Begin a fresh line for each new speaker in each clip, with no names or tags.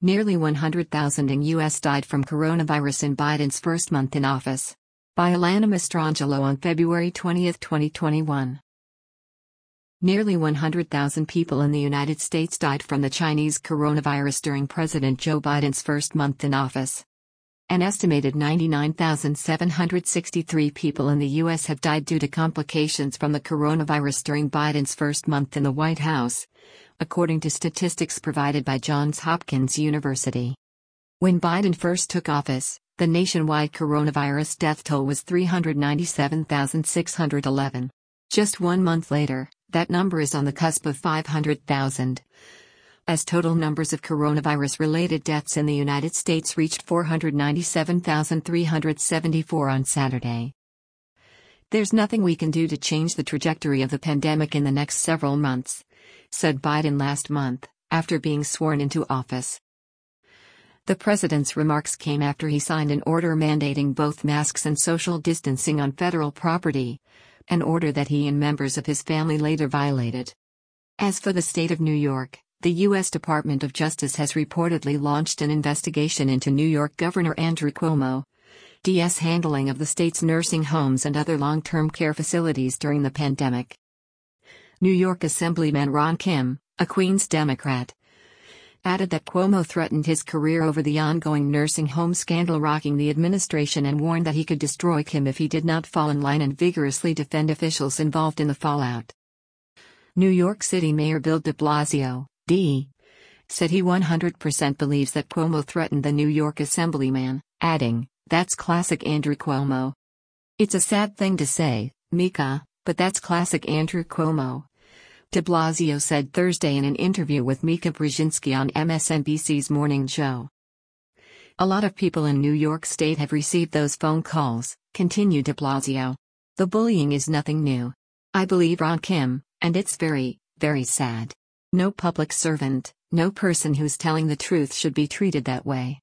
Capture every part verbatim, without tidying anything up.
Nearly one hundred thousand in U S died from coronavirus in Biden's first month in office. By Alana Mastrangelo on February twentieth, twenty twenty-one. Nearly one hundred thousand people in the United States died from the Chinese coronavirus during President Joe Biden's first month in office. An estimated ninety-nine thousand seven hundred sixty-three people in the U S have died due to complications from the coronavirus during Biden's first month in the White House, according to statistics provided by Johns Hopkins University. When Biden first took office, the nationwide coronavirus death toll was three hundred ninety-seven thousand six hundred eleven. Just one month later, that number is on the cusp of five hundred thousand. As total numbers of coronavirus-related deaths in the United States reached four hundred ninety-seven thousand three hundred seventy-four on Saturday. There's nothing we can do to change the trajectory of the pandemic in the next several months, said Biden last month, after being sworn into office. The president's remarks came after he signed an order mandating both masks and social distancing on federal property, an order that he and members of his family later violated. As for the state of New York, the U S Department of Justice has reportedly launched an investigation into New York Governor Andrew Cuomo's handling of the state's nursing homes and other long-term care facilities during the pandemic. New York Assemblyman Ron Kim, a Queens Democrat, added that Cuomo threatened his career over the ongoing nursing home scandal rocking the administration and warned that he could destroy Kim if he did not fall in line and vigorously defend officials involved in the fallout. New York City Mayor Bill de Blasio, D, said he one hundred percent believes that Cuomo threatened the New York Assemblyman, adding, "That's classic Andrew Cuomo. It's a sad thing to say, Mika, but that's classic Andrew Cuomo," de Blasio said Thursday in an interview with Mika Brzezinski on M S N B C's Morning Show. "A lot of people in New York State have received those phone calls," continued de Blasio. "The bullying is nothing new. I believe Ron Kim, and it's very, very sad. No public servant, no person who's telling the truth should be treated that way."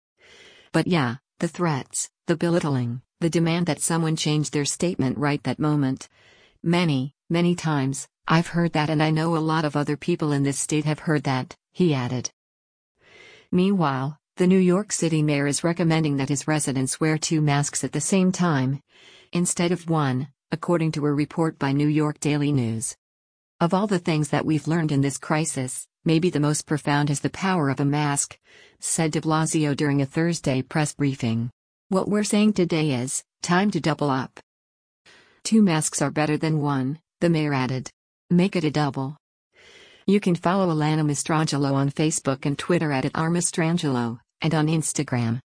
But yeah, the threats, the belittling, the demand that someone change their statement right that moment. Many, many times, I've heard that, and I know a lot of other people in this state have heard that, he added. Meanwhile, the New York City mayor is recommending that his residents wear two masks at the same time, instead of one, according to a report by New York Daily News. "Of all the things that we've learned in this crisis, maybe the most profound is the power of a mask," said de Blasio during a Thursday press briefing. "What we're saying today is, time to double up. Two masks are better than one," the mayor added. "Make it a double." You can follow Alana Mastrangelo on Facebook and Twitter at, at R Mastrangelo, and on Instagram